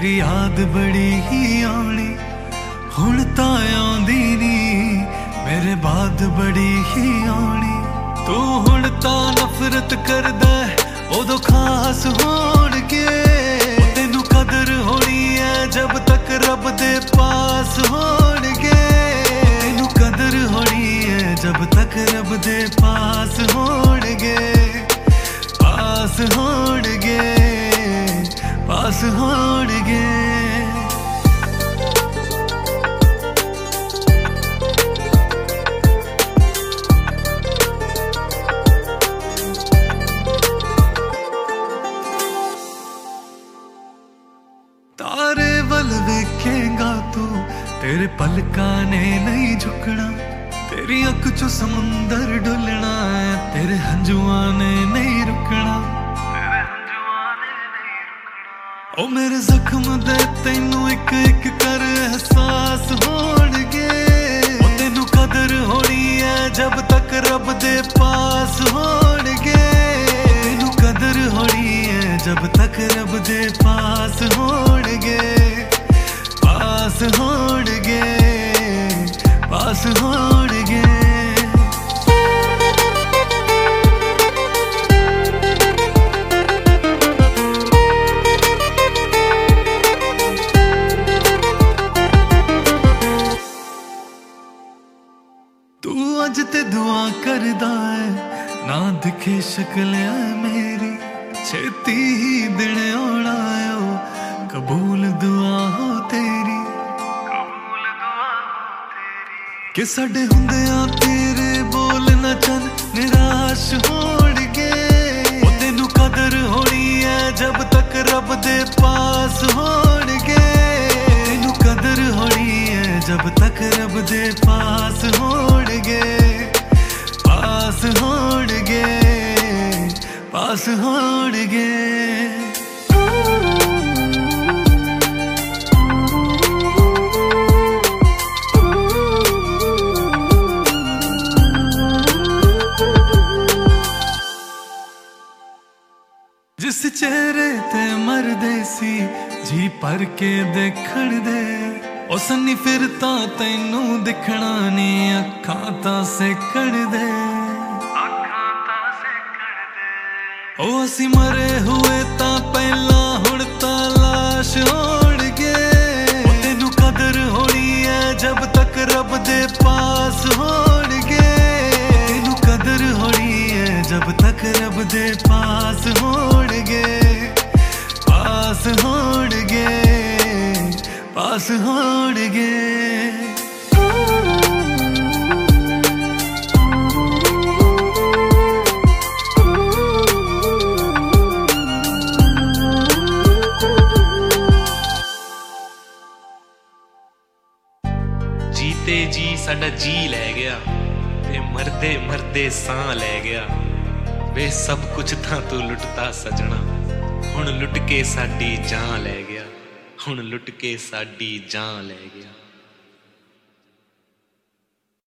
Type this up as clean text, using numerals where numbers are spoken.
तेरी याद बड़ी ही आनी हुण तां आउंदी नी, मेरे बाद बड़ी ही आनी। तू हुण तां नफरत करदा उदों खास होणगे, तेनू कदर होनी है जब तक रब दे पास होणगे। तेनू कदर होनी है जब तक रब दे पास होणगे, पास होणगे, पास होणगे। तारे वल वेखेगा तू, तेरे पलकां ने नहीं झुकना, तेरी अख चो समुंदर डुलना है, तेरे हंजुआं ने नहीं रुकना, तेरे हंजुआं ने नहीं रुकना। ओ मेरे जख्म दे तैनू एक एक कर एहसास होणगे, ओ तेनू कदर होनी है जब तक रब दे पास होणगे। तेनू कदर होनी है जब तक रब दे पास होणगे, पास होणगे, पास होणगे। तू अज ते दुआ करदा है ना दिखे शक्ल मेरी, छेती ही दिन आना ओ कबूल दुआ हो तेरी, कबूल दुआ हो तेरी। कि साडे हुंदियां तेरे बोल ना चल निराश होणगे, ओ तेनू कदर होनी है जब तक रब दे पास होणगे। तेनू कदर होनी है जब तक रब दे पास होणगे, पास होणगे, पास होणगे। जिस चेहरे ते मरदे सी जी पर के देखण दे, ओ सन्नी फिर तां तैनू दिखना नी, अखां तां सेकण दे, अखां तां सेकण दे। ओ असी मरे हुए तां पहला हुण तां लाश होणगे, ओ तेनू कदर होनी है जब तक रब दे पास होणगे। तेनू कदर होनी है जब तक रब दे पास होणगे, पास होणगे, पास होणगे। जीते जी साडा जी लै गया, ते मरदे मरदे सां लै गया। वे सब कुछ तां तू लुटता सजना, हुण लुट के साडी जान लै गया, हुण लुट के साडी जान लै गया।